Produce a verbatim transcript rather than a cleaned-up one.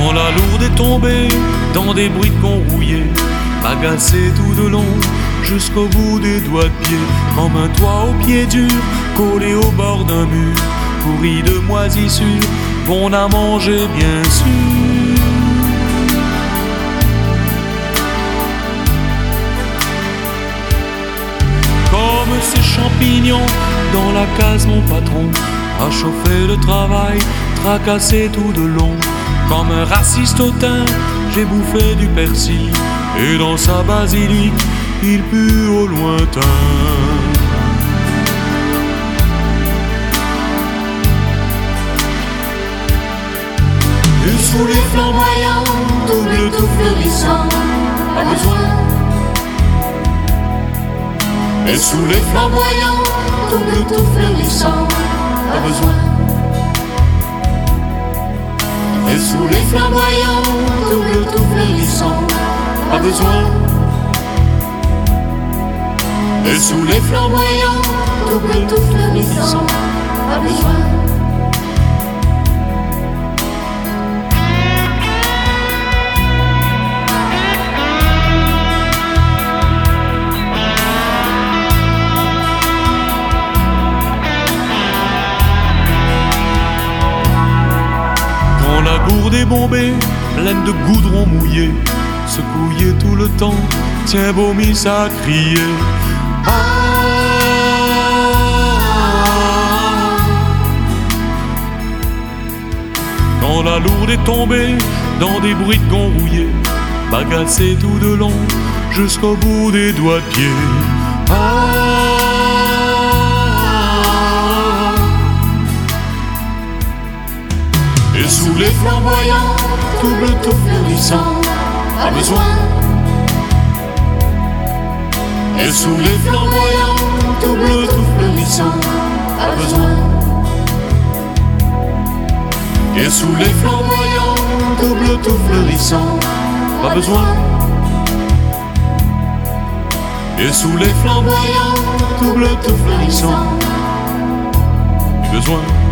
Quand la lourde est tombée dans des briques qu'on rouillait, agacé tout de long jusqu'au bout des doigts de pied, comme un toit aux pieds durs, collé au bord d'un mur, pourri de moisissures, bon à manger bien sûr. Comme ces champignons dans la case, mon patron a chauffé le travail, tracassé tout de long. Comme un raciste hautain, j'ai bouffé du persil, et dans sa basilique, il pue au lointain. Et sous les flamboyants, double tout fleurissant, pas besoin. Et sous les flamboyants, double tout fleurissant, pas besoin. Et sous les flamboyants, double tout fleurissant, pas besoin. Et sous les flamboyants, double tout fleurissant, pas besoin. Quand la gourde est bombée, pleine de goudron mouillé, secouillé tout le temps, tiens vomi ça crier. Ah, quand la lourde est tombée dans des briques qu'on rouillait, bagassé tout de long jusqu'au bout des doigts de pied. Ah, et sous les flamboyants, double tout fleurissant, pas besoin. Et sous les flamboyants, double tout fleurissant, pas besoin. et sous les flamboyants, double tout fleurissant, pas besoin. Et sous les flamboyants, double tout fleurissant, plus besoin.